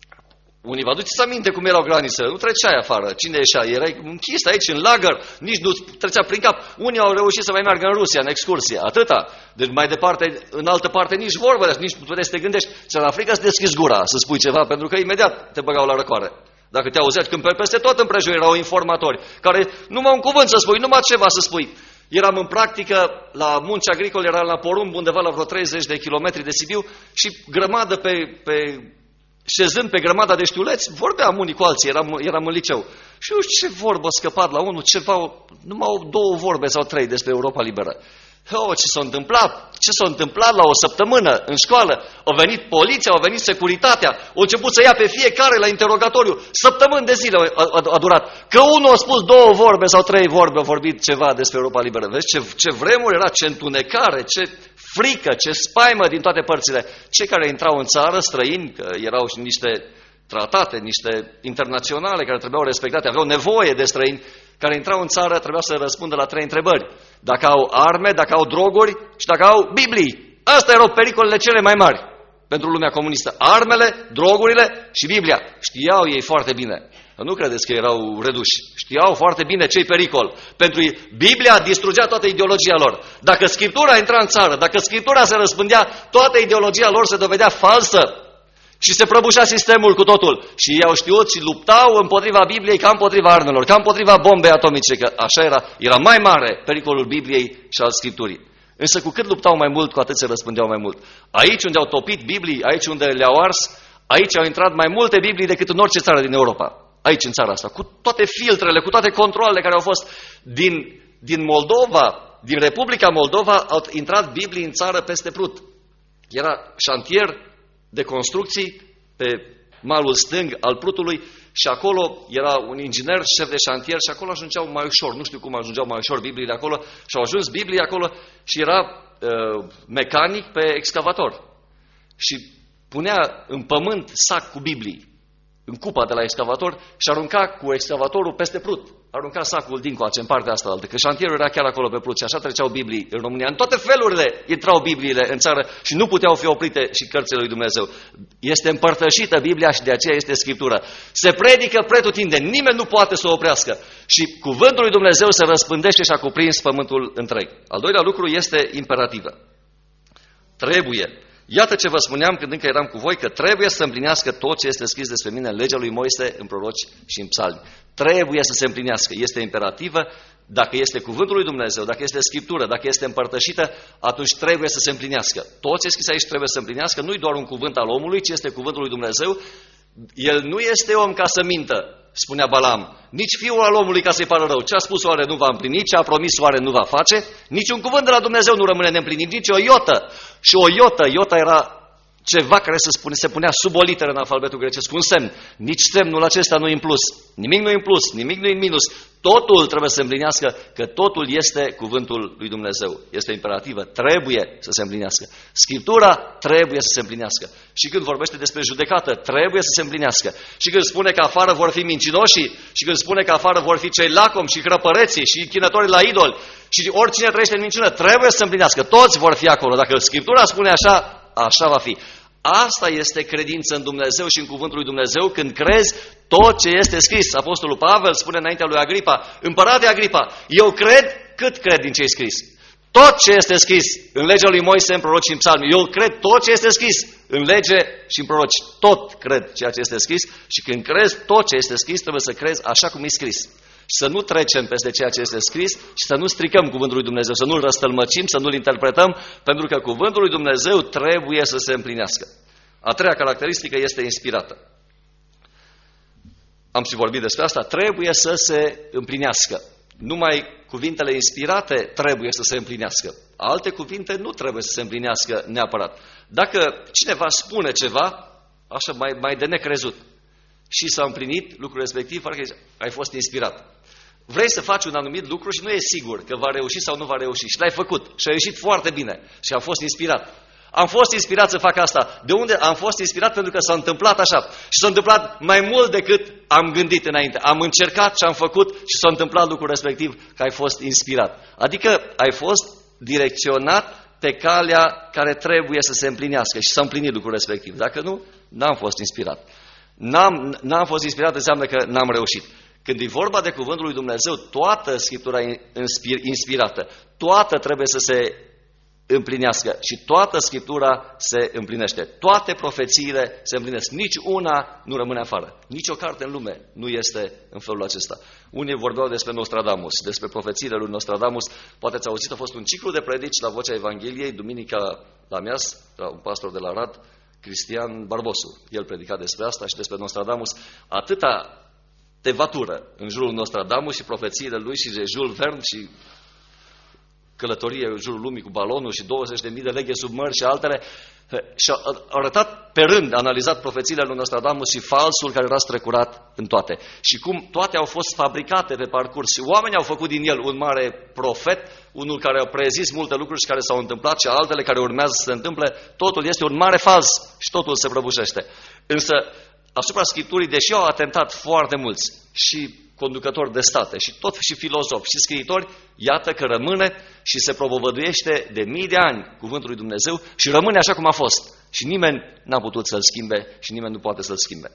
unii vă aduceți aminte cum erau granițele, nu treceai afară, cine ieșea, erai închis aici în lagăr, nici nu trecea prin cap. Unii au reușit să mai meargă în Rusia, în excursie, atâta. Deci mai departe, în altă parte, nici vorbă, nici nu puteai să te gândești, ți-ar la frică să deschizi gura, să spui ceva, pentru că imediat te băgau la răcoare. Dacă te auzeai, când peste tot împrejur erau informatori, care numai un cuvânt să spui, numai ceva să spui. Eram în practică la munci agricole, eram la porumb, undeva la vreo 30 de kilometri de Sibiu și grămadă șezând pe grămada de știuleți, vorbeam unii cu alții, eram în liceu. Și eu știu ce vorbă a scăpat la unul, numai 2 vorbe sau 3 despre Europa Liberă. Ce s-a întâmplat? Ce s-a întâmplat la o săptămână în școală? A venit poliția, a venit securitatea, au început să ia pe fiecare la interogatoriu. Săptămâni de zile a durat. Că unul a spus 2 vorbe sau 3 vorbe, a vorbit ceva despre Europa Liberă. Vezi ce vremuri era, ce întunecare, ce frică, ce spaimă din toate părțile. Cei care intrau în țară, străini, că erau și niște tratate, niște internaționale care trebuiau respectate, aveau nevoie de străini, care intrau în țară, trebuiau să răspundă la 3 întrebări. Dacă au arme, dacă au droguri și dacă au Biblii. Astea erau pericolele cele mai mari pentru lumea comunistă. Armele, drogurile și Biblia. Știau ei foarte bine. Nu credeți că erau reduși. Știau foarte bine ce-i pericol. Pentru ei, Biblia distrugea toată ideologia lor. Dacă Scriptura intra în țară, dacă Scriptura se răspândea, toată ideologia lor se dovedea falsă. Și se prăbușea sistemul cu totul. Și ei au știut și luptau împotriva Bibliei ca împotriva armelor, ca împotriva bombei atomice, că așa era mai mare pericolul Bibliei și al Scripturii. Însă cu cât luptau mai mult, cu atât se răspândeau mai mult. Aici unde au topit Biblii, aici unde le-au ars, aici au intrat mai multe Biblii decât în orice țară din Europa. Aici, în țara asta, cu toate filtrele, cu toate controlele care au fost din Moldova, din Republica Moldova, au intrat Biblii în țară peste Prut. Era șantier de construcții pe malul stâng al Prutului și acolo era un inginer, șef de șantier și acolo ajungeau mai ușor, nu știu cum ajungeau mai ușor Bibliile acolo și au ajuns Biblii acolo și era mecanic pe excavator și punea în pământ sac cu Biblii în cupa de la excavator și arunca cu excavatorul peste Prut. Arunca sacul dincoace, în partea asta altă, că șantierul era chiar acolo pe Prut și așa treceau Biblii în România. În toate felurile intrau Bibliile în țară și nu puteau fi oprite și cărțile lui Dumnezeu. Este împărtășită Biblia și de aceea este Scriptură. Se predică pretutindeni, nimeni nu poate să o oprească. Și cuvântul lui Dumnezeu se răspândește și a cuprins pământul întreg. Al doilea lucru este imperativă. Trebuie. Iată ce vă spuneam când încă eram cu voi, că trebuie să se împlinească tot ce este scris despre mine în legea lui Moise, în proroci și în psalmi. Trebuie să se împlinească. Este imperativă. Dacă este cuvântul lui Dumnezeu, dacă este Scriptură, dacă este împărtășită, atunci trebuie să se împlinească. Tot ce e scris aici trebuie să se împlinească. Nu-i doar un cuvânt al omului, ci este cuvântul lui Dumnezeu. El nu este om ca să mintă, spunea Balaam, nici fiul al omului ca să-i pară rău. Ce a spus oare nu va împlini, ce a promis oare nu va face, niciun cuvânt de la Dumnezeu nu rămâne neîmplinit, nici o iotă. Și o iotă era ceva care se punea sub o literă în alfabetul grecesc, un semn. Nici semnul acesta nu e în plus. Nimic nu e în plus, nimic nu e în minus. Totul trebuie să se împlinească, că totul este cuvântul lui Dumnezeu. Este imperativă, trebuie să se împlinească. Scriptura trebuie să se împlinească. Și când vorbește despre judecată, trebuie să se împlinească. Și când spune că afară vor fi mincinoșii, și când spune că afară vor fi cei lacomi și hrăpăreții și închinătorii la idoli, și oricine trăiește în minciună, trebuie să se împlinească. Toți vor fi acolo. Dacă Scriptura spune așa, așa va fi. Asta este credință în Dumnezeu și în cuvântul lui Dumnezeu când crezi tot ce este scris. Apostolul Pavel spune înaintea lui Agripa, împărate Agripa, eu cred cât cred din ce e scris. Tot ce este scris în legea lui Moise, în proroci și în psalmi. Eu cred tot ce este scris în lege și în proroci. Tot cred ceea ce este scris și când crezi tot ce este scris, trebuie să crezi așa cum e scris. Și să nu trecem peste ceea ce este scris și să nu stricăm cuvântul lui Dumnezeu, să nu-l răstălmăcim, să nu-l interpretăm, pentru că cuvântul lui Dumnezeu trebuie să se împlinească. A treia caracteristică este inspirată. Am și vorbit despre asta, trebuie să se împlinească. Numai cuvintele inspirate trebuie să se împlinească. Alte cuvinte nu trebuie să se împlinească neapărat. Dacă cineva spune ceva, așa mai de necrezut, și s-a împlinit lucrul respectiv, parcă ai fost inspirat. Vrei să faci un anumit lucru și nu e sigur că va reuși sau nu va reuși. Și l-ai făcut și a ieșit foarte bine și am fost inspirat. Am fost inspirat să fac asta. De unde? Am fost inspirat pentru că s-a întâmplat așa. Și s-a întâmplat mai mult decât am gândit înainte. Am încercat și am făcut și s-a întâmplat lucrul respectiv, că ai fost inspirat. Adică ai fost direcționat pe calea care trebuie să se împlinească și s-a împlinit lucrul respectiv. Dacă nu, n-am fost inspirat. N-am fost inspirat înseamnă că n-am reușit. Când e vorba de cuvântul lui Dumnezeu, toată Scriptura e inspirată. Toată trebuie să se împlinească și toată Scriptura se împlinește. Toate profețiile se împlinesc. Nici una nu rămâne afară. Nici o carte în lume nu este în felul acesta. Unii vorbeau despre Nostradamus, despre profețiile lui Nostradamus. Poate ați auzit, a fost un ciclu de predici la Vocea Evangheliei, duminica la Mias, la un pastor de la Rad, Cristian Barbosu. El predica despre asta și despre Nostradamus. Atâta tevatură în jurul Nostradamus și profețiile lui și de Jules Verne și călătorie în jurul lumii cu balonul și 20.000 de leghe sub mări și altele. Și a arătat pe rând, a analizat profețiile lui Nostradamus și falsul care era strecurat în toate. Și cum toate au fost fabricate pe parcurs și oamenii au făcut din el un mare profet, unul care a prezis multe lucruri și care s-au întâmplat și altele care urmează să se întâmple, totul este un mare fals și totul se prăbușește. Însă, asupra Scripturii, deși au atentat foarte mulți și conducători de state și filozofi și scriitori, iată că rămâne și se propovăduiește de mii de ani cuvântul lui Dumnezeu și rămâne așa cum a fost. Și nimeni n-a putut să-l schimbe și nimeni nu poate să-l schimbe.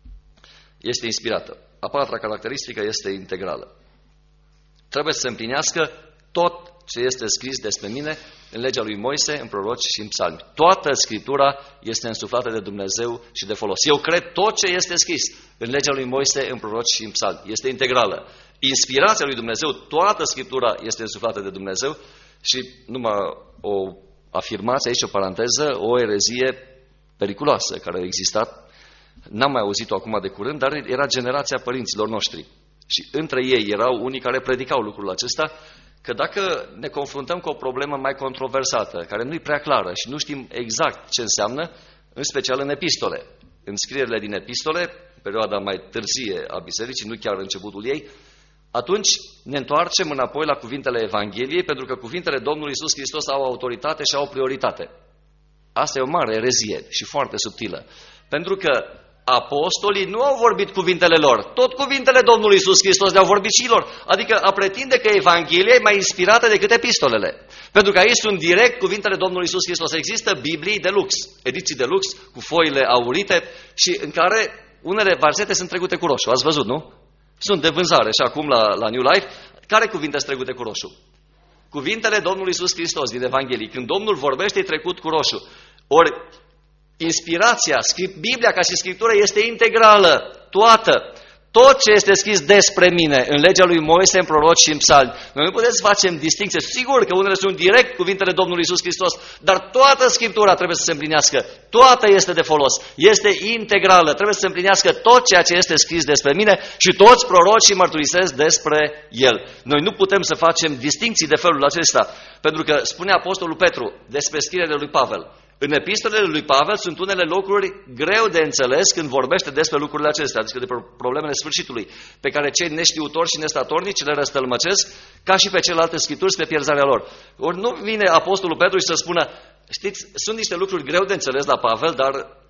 Este inspirată. A patra caracteristică este integrală. Trebuie să se împlinească tot ce este scris despre mine în legea lui Moise, în proroci și în psalmi. Toată Scriptura este însuflată de Dumnezeu și de folos. Eu cred tot ce este scris în legea lui Moise, în proroci și în psalmi. Este integrală. Inspirația lui Dumnezeu, toată Scriptura este însuflată de Dumnezeu și numai o afirmație aici, o paranteză, o erezie periculoasă care a existat. N-am mai auzit-o acum de curând, dar era generația părinților noștri. Și între ei erau unii care predicau lucrul acesta, că dacă ne confruntăm cu o problemă mai controversată, care nu e prea clară și nu știm exact ce înseamnă, în special în epistole, în scrierile din epistole, perioada mai târzie a bisericii, nu chiar începutul ei, atunci ne întoarcem înapoi la cuvintele Evangheliei, pentru că cuvintele Domnului Iisus Hristos au autoritate și au prioritate. Asta e o mare erezie și foarte subtilă. Pentru că apostolii nu au vorbit cuvintele lor, tot cuvintele Domnului Iisus Hristos le-au vorbit și lor. Adică a pretinde că Evanghelia e mai inspirată decât epistolele. Pentru că aici sunt direct cuvintele Domnului Iisus Hristos. Există Biblii de lux, ediții de lux, cu foile aurite și în care unele versete sunt trecute cu roșu. Ați văzut, nu? Sunt de vânzare și acum la New Life. Care cuvinte sunt trecute cu roșu? Cuvintele Domnului Iisus Hristos din Evanghelie. Când Domnul vorbește, e trecut cu roșu. Ori inspirația, Biblia ca și Scriptură este integrală, toată. Tot ce este scris despre mine în legea lui Moise, în proroci și în psalmi. Noi nu putem să facem distinție. Sigur că unele sunt direct cuvintele Domnului Iisus Hristos, dar toată Scriptura trebuie să se împlinească. Toată este de folos. Este integrală. Trebuie să se împlinească tot ceea ce este scris despre mine și toți prorocii mărturisesc despre El. Noi nu putem să facem distinții de felul acesta, pentru că spune Apostolul Petru despre scrierile lui Pavel. În epistolele lui Pavel sunt unele lucruri greu de înțeles când vorbește despre lucrurile acestea, adică de problemele sfârșitului, pe care cei neștiutori și nestatornici le răstălmăcesc, ca și pe celelalte scripturi, spre pierzarea lor. Ori nu vine Apostolul Petru și să spună, știți, sunt niște lucruri greu de înțeles la Pavel, dar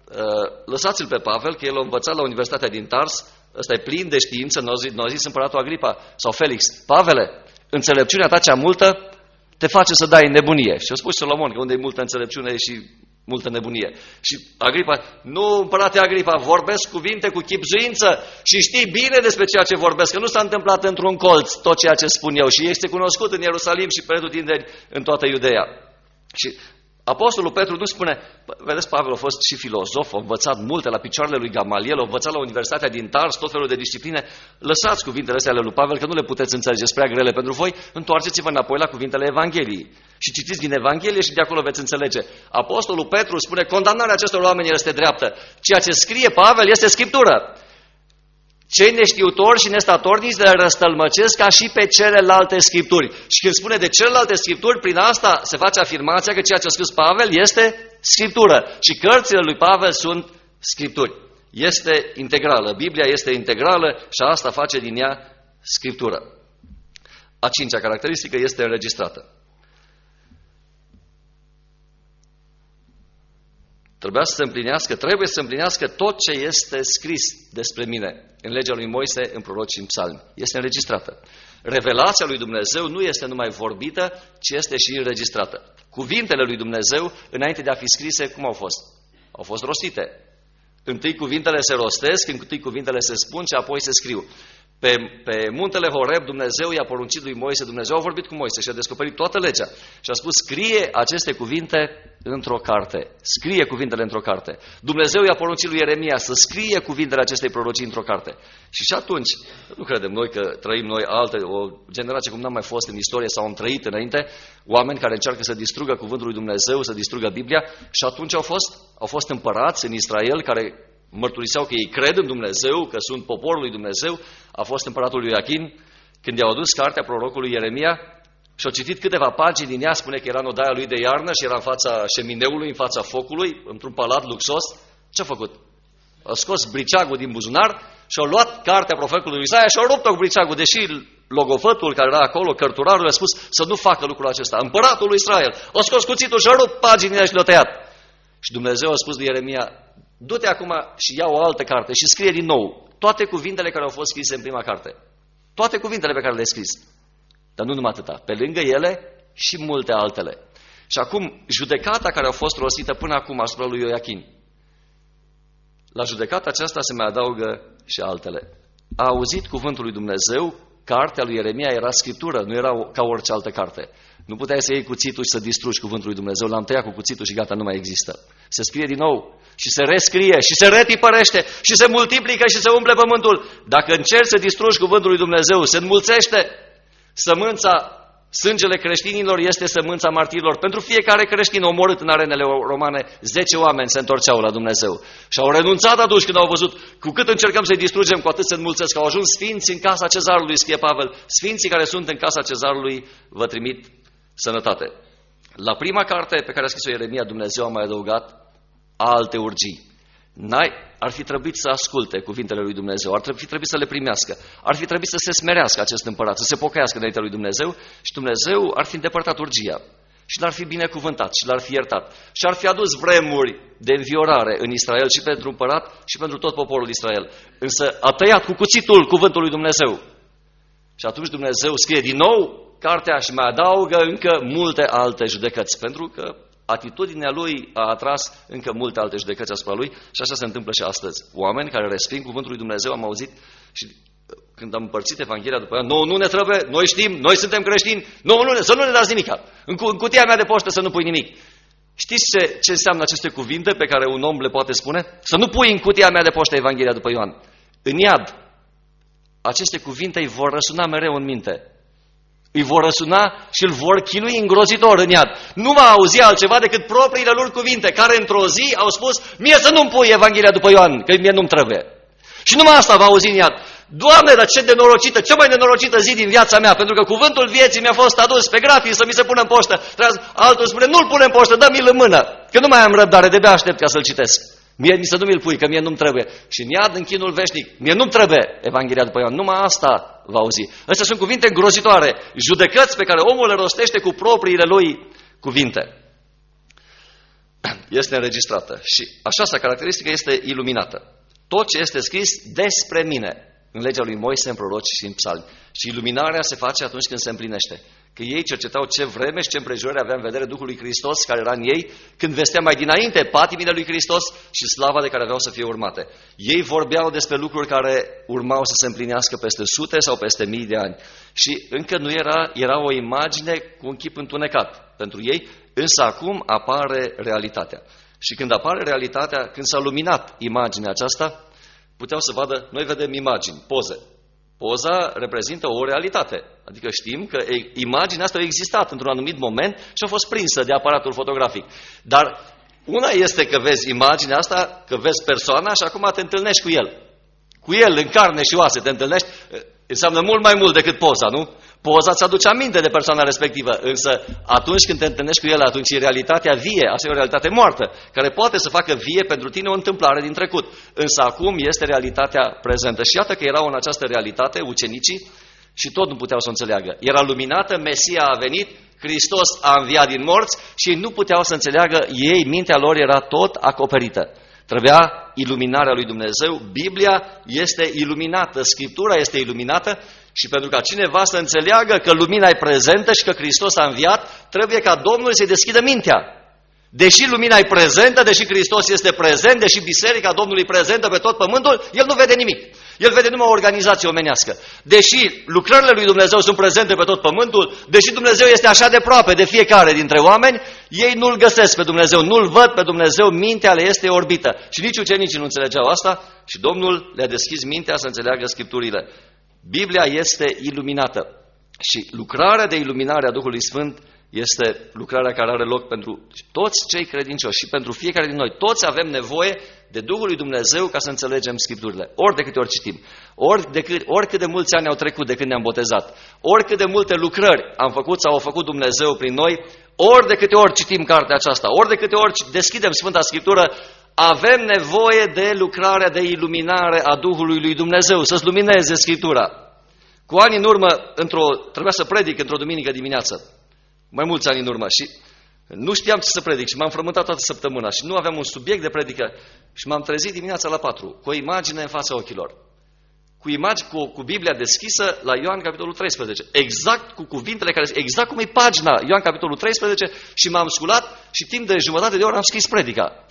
lăsați-l pe Pavel, că el a învățat la Universitatea din Tars, ăsta e plin de știință, n-a zis împăratul Agripa sau Felix, Pavele, înțelepciunea ta cea multă te face să dai nebunie. Și a spus Solomon că unde e multă înțelepciune e și multă nebunie. Și Agripa, nu, împărate Agripa, vorbesc cuvinte cu chibzuință și știi bine despre ceea ce vorbesc, că nu s-a întâmplat într-un colț tot ceea ce spun eu și este cunoscut în Ierusalim și pretutindeni în toată Iudeea. Și Apostolul Petru nu spune, vedeți, Pavel a fost și filozof, a învățat multe la picioarele lui Gamaliel, a învățat la Universitatea din Tars, tot felul de discipline. Lăsați cuvintele astea ale lui Pavel, că nu le puteți înțelege, sunt prea grele pentru voi, întoarceți-vă înapoi la cuvintele Evangheliei. Și citiți din Evanghelie și de acolo veți înțelege. Apostolul Petru spune, condamnarea acestor oameni este dreaptă. Ceea ce scrie Pavel este Scriptură. Cei neștiutori și nestatornici le răstălmăcesc ca și pe celelalte Scripturi. Și când spune de celelalte Scripturi, prin asta se face afirmația că ceea ce a scris Pavel este Scriptură. Și cărțile lui Pavel sunt Scripturi. Este integrală. Biblia este integrală și asta face din ea Scriptură. A cincea caracteristică este înregistrată. Trebuie să se împlinească tot ce este scris despre mine în legea lui Moise, în proroci și în psalmi. Este înregistrată. Revelația lui Dumnezeu nu este numai vorbită, ci este și înregistrată. Cuvintele lui Dumnezeu, înainte de a fi scrise, cum au fost? Au fost rostite. Întâi cuvintele se rostesc, întâi cuvintele se spun și apoi se scriu. Pe muntele Horeb, Dumnezeu i-a poruncit lui Moise, Dumnezeu a vorbit cu Moise și a descoperit toată legea. Și a spus, scrie aceste cuvinte într-o carte. Scrie cuvintele într-o carte. Dumnezeu i-a poruncit lui Ieremia să scrie cuvintele acestei prorocii într-o carte. Și atunci, nu credem noi că trăim noi o generație cum n-am mai fost în istorie sau am trăit înainte, oameni care încearcă să distrugă cuvântul lui Dumnezeu, să distrugă Biblia, și atunci au fost împărați în Israel care mărturiseau că ei cred în Dumnezeu, că sunt poporul lui Dumnezeu. A fost împăratul lui Iachim, când i-au adus cartea prorocului Ieremia și au citit câteva pagini din ea, spune că era în odaia lui de iarnă și era în fața șemineului, în fața focului, într-un palat luxos. Ce-a făcut? A scos briceagul din buzunar și a luat cartea profetului Isaia și a rupt-o cu briceagul, deși logofătul care era acolo, cărturarul, a spus să nu facă lucrul acesta. Împăratul lui Israel a scos cuțitul și a rupt paginile și le-a tăiat. Și Dumnezeu a spus lui Ieremia, du-te acum și ia o altă carte și scrie din nou toate cuvintele care au fost scrise în prima carte. Toate cuvintele pe care le-ai scris. Dar nu numai atâta. Pe lângă ele și multe altele. Și acum, judecata care a fost rostită până acum asupra lui Ioachim. La judecata aceasta se mai adaugă și altele. A auzit cuvântul lui Dumnezeu cartea lui Ieremia era scriptură, nu era ca orice altă carte. Nu puteai să iei cuțitul și să distrugi cuvântul lui Dumnezeu, l-am tăiat cu cuțitul și gata, nu mai există. Se scrie din nou și se rescrie și se retipărește și se multiplică și se umple pământul. Dacă încerci să distrugi cuvântul lui Dumnezeu, se înmulțește. Sângele creștinilor este sămânța martirilor. Pentru fiecare creștin omorât în arenele romane, 10 oameni se întorceau la Dumnezeu. Și au renunțat atunci când au văzut cu cât încercăm să-i distrugem, cu atât se înmulțesc. Au ajuns sfinți în casa cezarului, scrie Pavel. Sfinții care sunt în casa cezarului vă trimit sănătate. La prima carte pe care a scris-o Ieremia, Dumnezeu a mai adăugat alte urgii. Ar fi trebuit să asculte cuvintele lui Dumnezeu, ar fi trebuit să le primească, ar fi trebuit să se smerească acest împărat, să se pocăiască înaintea lui Dumnezeu și Dumnezeu ar fi îndepărtat urgia și l-ar fi binecuvântat și l-ar fi iertat și ar fi adus vremuri de înviorare în Israel și pentru împărat și pentru tot poporul Israel. Însă a tăiat cu cuțitul cuvântul lui Dumnezeu și atunci Dumnezeu scrie din nou cartea și mai adaugă încă multe alte judecăți, pentru că atitudinea lui a atras încă multe alte judecăți asupra lui și așa se întâmplă și astăzi. Oameni care resping cuvântul lui Dumnezeu, am auzit și când am împărțit Evanghelia după ea, nu ne trebuie, noi știm, noi suntem creștini, să nu ne dați nimic. În cutia mea de poștă să nu pui nimic. Știți ce înseamnă aceste cuvinte pe care un om le poate spune? Să nu pui în cutia mea de poștă Evanghelia după Ioan. În iad, aceste cuvinte îi vor răsuna mereu în minte. Îi vor răsuna și îl vor chinui îngrozitor în iad. Nu va auzi altceva decât propriile lor cuvinte, care într-o zi au spus, mie să nu-mi pui Evanghelia după Ioan, că mie nu-mi trebuie. Și numai asta va auzi în iad. Doamne, dar ce nenorocită, cea mai nenorocită zi din viața mea, pentru că cuvântul vieții mi-a fost adus pe gratis să mi se pună în poștă. Altul spune, nu-l pune în poștă, dă-mi-l în mână, că nu mai am răbdare, de-abia aștept ca să-l citesc. Mie să nu mi-l pui, că mie nu-mi trebuie. Și în iad, în chinul veșnic, mie nu-mi trebuie Evanghelia după Ioan. Numai asta va auzi. Astea sunt cuvinte îngrozitoare, judecăți pe care omul le rostește cu propriile lui cuvinte. Este înregistrată și această caracteristică este iluminată. Tot ce este scris despre mine în legea lui Moise, în proroci și în psalmi. Și iluminarea se face atunci când se împlinește. Că ei cercetau ce vreme și ce împrejurări avea în vedere Duhul lui Hristos care era în ei, când vestea mai dinainte patimile lui Hristos și slava de care aveau să fie urmate. Ei vorbeau despre lucruri care urmau să se împlinească peste sute sau peste mii de ani. Și încă nu era o imagine cu un chip întunecat pentru ei, însă acum apare realitatea. Și când apare realitatea, când s-a luminat imaginea aceasta, puteau să vadă, noi vedem imagini, poze. Poza reprezintă o realitate. Adică știm că imaginea asta a existat într-un anumit moment și a fost prinsă de aparatul fotografic. Dar una este că vezi imaginea asta, că vezi persoana și acum te întâlnești cu el. Cu el, în carne și oase, te întâlnești, înseamnă mult mai mult decât poza, nu? Poza îți aduce aminte de persoana respectivă, însă atunci când te întâlnești cu el, atunci e realitatea vie, asta e o realitate moartă, care poate să facă vie pentru tine o întâmplare din trecut. Însă acum este realitatea prezentă. Și iată că erau în această realitate ucenicii și tot nu puteau să o înțeleagă. Era luminată, Mesia a venit, Hristos a înviat din morți și ei nu puteau să înțeleagă, ei, mintea lor era tot acoperită. Trebuia iluminarea lui Dumnezeu, Biblia este iluminată, Scriptura este iluminată și pentru ca cineva să înțeleagă că lumina e prezentă și că Hristos a înviat, trebuie ca Domnul să-i deschidă mintea. Deși lumina e prezentă, deși Hristos este prezent, deși Biserica Domnului e prezentă pe tot pământul, el nu vede nimic. El vede numai o organizație omenească. Deși lucrările lui Dumnezeu sunt prezente pe tot pământul, deși Dumnezeu este așa de aproape de fiecare dintre oameni, ei nu-L găsesc pe Dumnezeu, nu-L văd pe Dumnezeu, mintea le este orbită. Și nici ucenicii nu înțelegeau asta și Domnul le-a deschis mintea să înțeleagă Scripturile. Biblia este iluminată și lucrarea de iluminare a Duhului Sfânt este lucrarea care are loc pentru toți cei credincioși și pentru fiecare din noi. Toți avem nevoie de Duhul lui Dumnezeu ca să înțelegem Scripturile. Ori de câte ori citim, oricât de mulți ani au trecut de când ne-am botezat, oricât de multe lucrări am făcut sau au făcut Dumnezeu prin noi, ori de câte ori citim cartea aceasta, ori de câte ori deschidem Sfânta Scriptură, avem nevoie de lucrarea de iluminare a Duhului lui Dumnezeu, să-ți lumineze Scriptura. Cu ani în urmă, trebuia să predic într-o duminică dimineață, mai mulți ani în urmă, și nu știam ce să predic și m-am frământat toată săptămâna și nu aveam un subiect de predică și m-am trezit dimineața la 4 cu o imagine în fața ochilor. Cu Biblia deschisă la Ioan capitolul 13, exact cu cuvintele care, exact cum e pagina Ioan capitolul 13 și m-am sculat și timp de jumătate de oră am scris predica,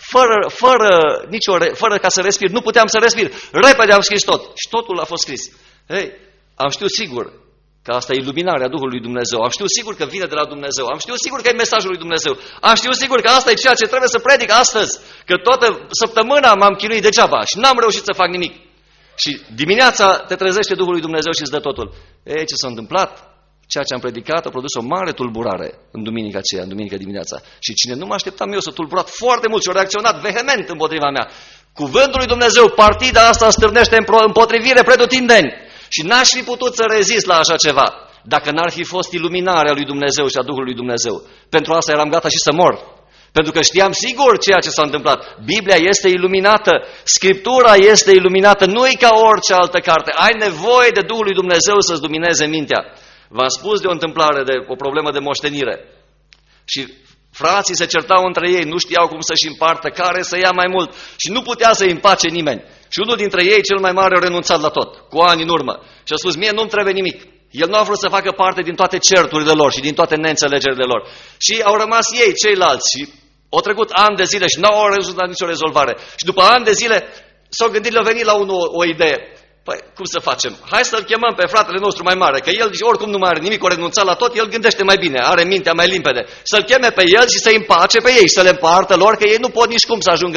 fără ca să respir, nu puteam să respir, repede am scris tot și totul a fost scris. Am știut sigur că asta e iluminarea Duhului Dumnezeu. Am știut sigur că vine de la Dumnezeu. Am știut sigur că e mesajul lui Dumnezeu. Am știut sigur că asta e ceea ce trebuie să predic astăzi. Că toată săptămâna m-am chinuit degeaba și n-am reușit să fac nimic. Și dimineața te trezește Duhul lui Dumnezeu și îți dă totul. Ei, ce s-a întâmplat? Ceea ce am predicat a produs o mare tulburare în duminica aceea, în duminică dimineața. Și cine nu mă așteptam eu, s-a tulburat foarte mult și a reacționat vehement împotriva mea. Cuvântul lui Dumnezeu, partida asta stârnește împotrivire pretutindeni. Și n-aș fi putut să rezist la așa ceva, dacă n-ar fi fost iluminarea lui Dumnezeu și a Duhului lui Dumnezeu. Pentru asta eram gata și să mor. Pentru că știam sigur ceea ce s-a întâmplat. Biblia este iluminată, Scriptura este iluminată, nu-i ca orice altă carte. Ai nevoie de Duhul lui Dumnezeu să-ți lumineze mintea. V-am spus de o întâmplare, de o problemă de moștenire. Și frații se certau între ei, nu știau cum să-și împartă, care să ia mai mult. Și nu putea să-i împace nimeni. Și unul dintre ei, cel mai mare, a renunțat la tot, cu ani în urmă. Și a spus, mie nu-mi trebuie nimic. El nu a vrut să facă parte din toate certurile lor și din toate neînțelegerile lor. Și au rămas ei, ceilalți, și au trecut ani de zile și n-au rezultat nicio rezolvare. Și după ani de zile s-au gândit, le-a venit la unul o idee. Păi, cum să facem? Hai să-l chemăm pe fratele nostru mai mare, că el oricum nu mai are nimic, o renunțat la tot, el gândește mai bine, are mintea mai limpede. Să-l cheme pe el și să-i împace pe ei și să le împartă lor, că ei nu pot nici cum să ajungă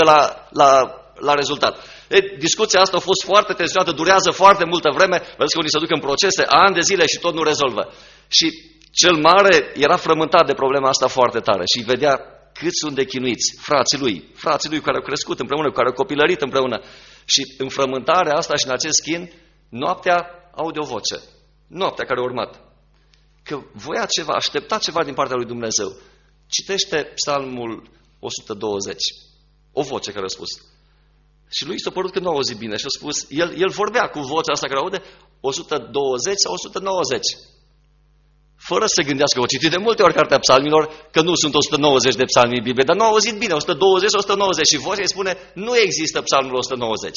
la rezultat. Discuția asta a fost foarte tensionată, durează foarte multă vreme, vedeți că unii se duc în procese, ani de zile și tot nu rezolvă. Și cel mare era frământat de problema asta foarte tare și vedea cât sunt de chinuiți frații lui care au crescut împreună, care au copilărit împreună. Și în frământarea asta și în acest chin, noaptea aude o voce. Noaptea care a urmat. Că voia ceva, aștepta ceva din partea lui Dumnezeu. Citește Psalmul 120. O voce care a spus. Și lui s-a părut că nu a auzit bine și a spus, el vorbea cu vocea asta care aude 120 sau 190. Fără să se gândească, o citit de multe ori cartea psalmilor, că nu sunt 190 de psalmi în Biblie, dar nu au auzit bine, 120 sau 190. Și vocea îi spune, nu există psalmul 190.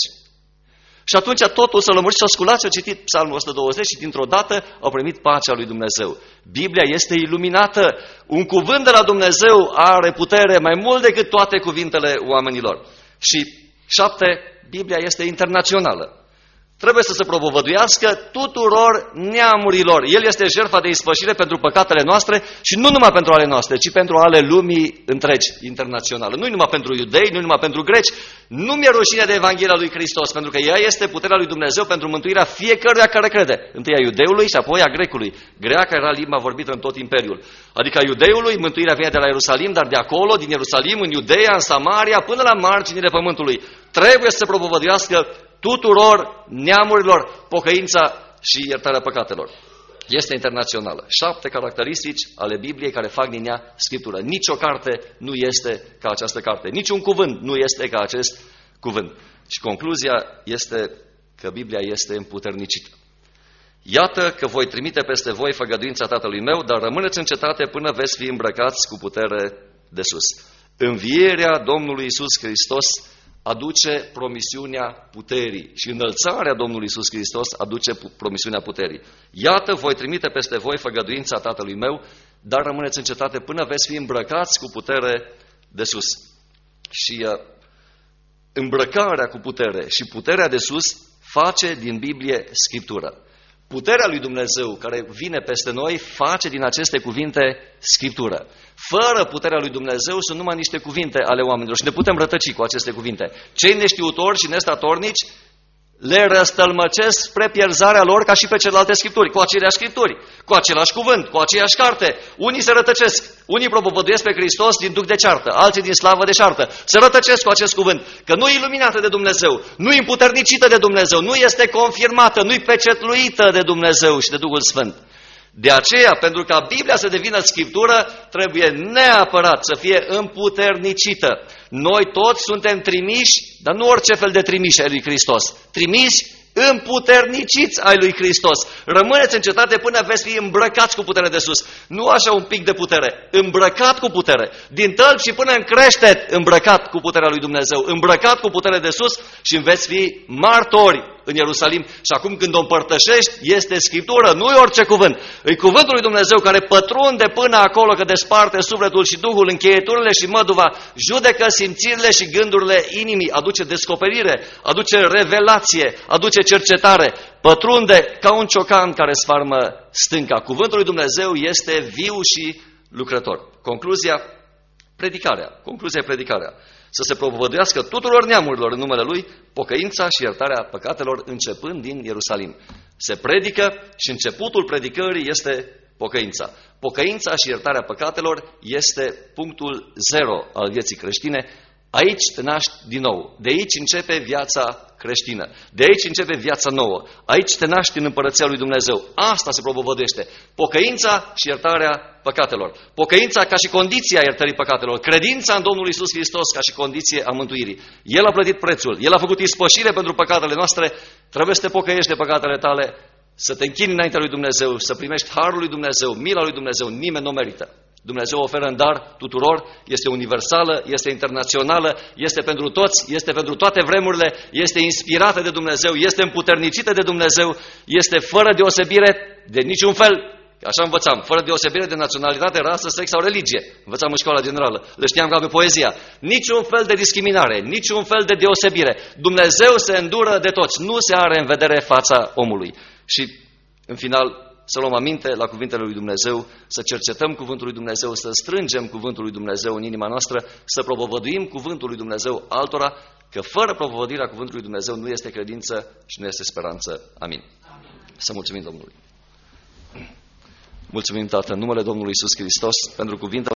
Și atunci totul s-a lămurit și s-a sculat și a citit psalmul 120 și dintr-o dată au primit pacea lui Dumnezeu. Biblia este iluminată, un cuvânt de la Dumnezeu are putere mai mult decât toate cuvintele oamenilor. Și 7, Biblia este internațională. Trebuie să se propovăduiască tuturor neamurilor. El este jertfa de ispășire pentru păcatele noastre și nu numai pentru ale noastre, ci pentru ale lumii întregi, internaționale. Nu numai pentru iudei, nu numai pentru greci. Nu mi-e rușine de Evanghelia lui Hristos, pentru că ea este puterea lui Dumnezeu pentru mântuirea fiecăruia care crede. Întâi a iudeului și apoi a grecului. Greaca era limba vorbită în tot imperiul. Adică a iudeului, mântuirea vine de la Ierusalim, dar de acolo, din Ierusalim, în Iudeea, în Samaria, până la marginile pământului. Trebuie să se propovăduiască tuturor neamurilor pocăința și iertarea păcatelor. Este internațională. 7 caracteristici ale Bibliei care fac din ea Scriptură. Nici o carte nu este ca această carte. Nici un cuvânt nu este ca acest cuvânt. Și concluzia este că Biblia este împuternicită. Iată că voi trimite peste voi făgăduința Tatălui meu, dar rămâneți în cetate până veți fi îmbrăcați cu putere de sus. Învierea Domnului Iisus Hristos aduce promisiunea puterii și înălțarea Domnului Iisus Hristos aduce promisiunea puterii. Iată, voi trimite peste voi făgăduința Tatălui meu, dar rămâneți în cetate până veți fi îmbrăcați cu putere de sus. Și îmbrăcarea cu putere și puterea de sus face din Biblie Scriptură. Puterea lui Dumnezeu care vine peste noi face din aceste cuvinte Scriptură. Fără puterea lui Dumnezeu sunt numai niște cuvinte ale oamenilor și ne putem rătăci cu aceste cuvinte. Cei neștiutori și nestatornici le răstălmăcesc spre pierzarea lor ca și pe celelalte Scripturi, cu aceleași Scripturi, cu același cuvânt, cu aceeași carte. Unii se rătăcesc, unii propovăduiesc pe Hristos din duc de ceartă, alții din slavă de ceartă. Se rătăcesc cu acest cuvânt, că nu e iluminată de Dumnezeu, nu e împuternicită de Dumnezeu, nu este confirmată, nu e pecetluită de Dumnezeu și de Duhul Sfânt. De aceea, pentru ca Biblia să devină Scriptură, trebuie neapărat să fie împuternicită. Noi toți suntem trimiși, dar nu orice fel de trimiși ai lui Hristos. Trimiși împuterniciți ai lui Hristos. Rămâneți în cetate până veți fi îmbrăcați cu putere de sus. Nu așa un pic de putere, îmbrăcat cu putere. Din tălpi și până în creștet, îmbrăcat cu puterea lui Dumnezeu. Îmbrăcat cu putere de sus și veți fi martori în Ierusalim și acum când o împărtășești, este Scriptură, nu e orice cuvânt. E cuvântul lui Dumnezeu care pătrunde până acolo, că desparte sufletul și Duhul, încheieturile și măduva, judecă simțirile și gândurile inimii, aduce descoperire, aduce revelație, aduce cercetare, pătrunde ca un ciocan care sfarmă stânca. Cuvântul lui Dumnezeu este viu și lucrător. Concluzia, predicarea. Să se propovăduiască tuturor neamurilor în numele Lui pocăința și iertarea păcatelor începând din Ierusalim. Se predică și începutul predicării este pocăința. Pocăința și iertarea păcatelor este punctul zero al vieții creștine. Aici te naști din nou. De aici începe viața creștină. De aici începe viața nouă. Aici te naști în împărăția lui Dumnezeu. Asta se propovăduiește. Pocăința și iertarea păcatelor. Pocăința ca și condiția iertării păcatelor. Credința în Domnul Iisus Hristos ca și condiție a mântuirii. El a plătit prețul. El a făcut ispășire pentru păcatele noastre. Trebuie să te pocăiești de păcatele tale, să te închini înaintea lui Dumnezeu, să primești harul lui Dumnezeu, mila lui Dumnezeu. Nimeni nu merită. Dumnezeu oferă în dar tuturor, este universală, este internațională, este pentru toți, este pentru toate vremurile, este inspirată de Dumnezeu, este împuternicită de Dumnezeu, este fără deosebire de niciun fel, așa învățam, fără deosebire de naționalitate, rasă, sex sau religie. Învățam în școala generală, le știam ca pe poezia. Niciun fel de discriminare, niciun fel de deosebire. Dumnezeu se îndură de toți, nu se are în vedere fața omului. Și, în final, să luăm aminte la cuvintele lui Dumnezeu, să cercetăm cuvântul lui Dumnezeu, să strângem cuvântul lui Dumnezeu în inima noastră, să propovăduim cuvântul lui Dumnezeu altora, că fără propovăduirea cuvântului lui Dumnezeu nu este credință și nu este speranță. Amin. Să mulțumim Domnului. Mulțumim, Tată, în numele Domnului Iisus Hristos, pentru cuvintele